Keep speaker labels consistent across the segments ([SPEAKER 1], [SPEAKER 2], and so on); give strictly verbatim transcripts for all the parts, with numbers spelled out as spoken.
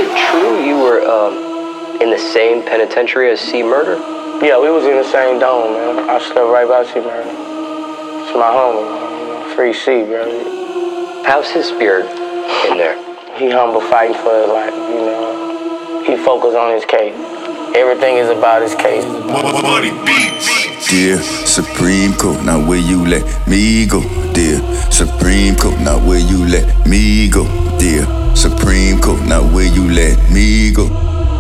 [SPEAKER 1] it true you were um, in the same penitentiary as C. Murder?
[SPEAKER 2] Yeah, we was in the same dome, man. I slept right by C. Murder. It's my homie, man. Free C, bro.
[SPEAKER 1] How's his spirit in there?
[SPEAKER 2] He humble, fighting for his life, you know. He focused on his case. Everything is about his case.
[SPEAKER 3] Money beats.
[SPEAKER 4] Dear Supreme Court, now where you let me go? Dear Supreme Court, now where you let me go? Dear Supreme Court, now where you let me go?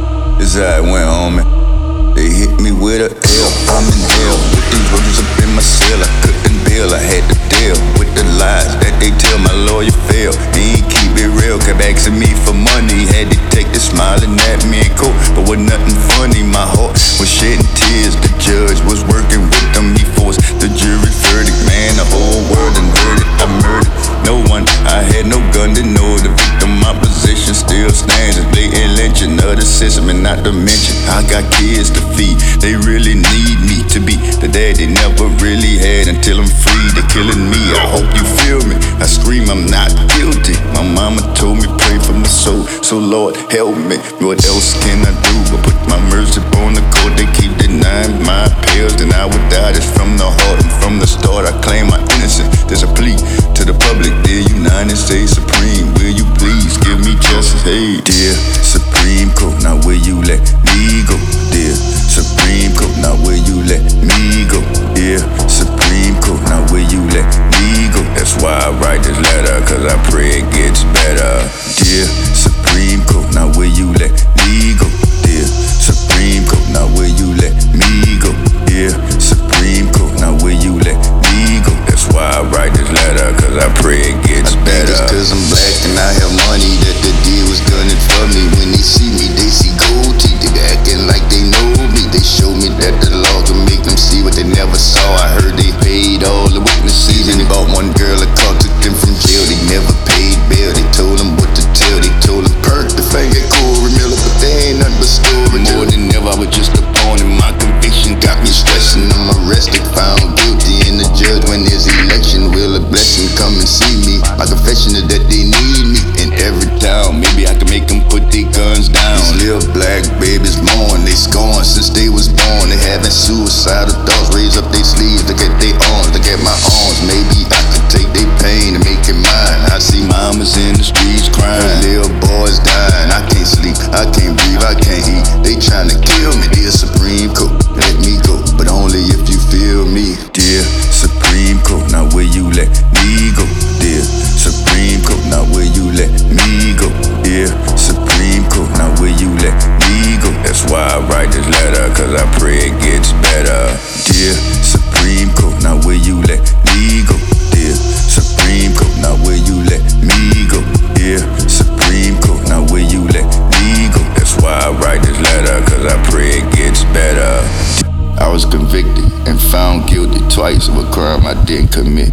[SPEAKER 4] As I went home, man, they hit me with a L. I'm in hell with these roaches up in my cell. I couldn't bail, I had to deal with the lies that they tell. My lawyer failed, he ain't keep it real. Kept asking me for money, had to take the smiling at me in court, but was nothing funny. My heart was shedding tears. The judge was working with them. He forced the jury verdict. Man, the whole world done heard it. I murdered no one. I had no gun to know the victim. My position still stands. A blatant lynching of the system, and not to mention I got kids to feed. They really need me to be the dad they never really had until I'm free. They're killing me. I hope you feel me. I scream I'm not guilty. My mama told me pray for my soul, so Lord help me. What else can I do but put my mercy on the court? They keep denying my appeals, then I would die. This from the heart and from the start. I claim my innocence. There's a plea to the public, dear United States Supreme. Will you please give me justice? Hey, dear Supreme Court, now will you let me go? Dear Supreme Court, now will you let me go? Dear Supreme Court, now will you let me go? That's why I write this letter, cause I pray it gets better. Dear Supreme Court, now will you let me go? Dear Supreme Court, now will you let me go? Dear Supreme Court, now will you let me go? That's why I write this letter, cause I pray it gets I better. It's cause I'm black and I have money that the deal was gunning for me. When they see me, they see gold teeth. They be acting like they know me. They show me that the law can make them see what they never saw. I heard they paid all the witnesses, and they bought one girl a car, took them from jail. They never paid bail. They told them what to tell. They told them perk the finger Corey Miller, but they ain't nothing but story. More than ever, I was just a pawn, and my conviction got me stressing. I'm arrested, found guilty, and the judge when there's election will a blessing come and see me. My confession is that they need me in every town. Maybe I can make them put their guns down. These little black babies mourn, they scorn since they was born. They having suicidal thoughts, raise up their sleeves, look at their arms, look at my arms. Maybe I could take their pain and make it mine. I see mamas in the streets crying, little boys dying. I can't sleep, I can't breathe, I can't eat. They trying to kill me. Dear Supreme Court, let me go, but only if you feel me. Dear Supreme Court, now will you let me go? Dear Supreme Court, now will you let me go? Dear Supreme Court, now will you let me go? That's why I write this letter, cause I pray it gets better. Dear Supreme Court, now will you let me go? Dear Supreme Court, now will you let me go? Dear Supreme Court, now will you let me go? That's why I write this letter, cause I pray it gets better. I was convicted and found guilty twice of a crime I didn't commit,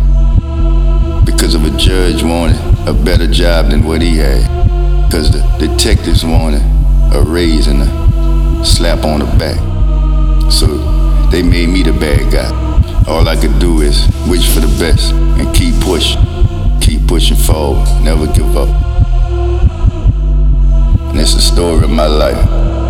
[SPEAKER 4] because of a judge wanted a better job than what he had, cause the detectives wanted a raise and a slap on the back. So they made me the bad guy. All I could do is wish for the best and keep pushing, keep pushing forward, never give up. And it's the story of my life.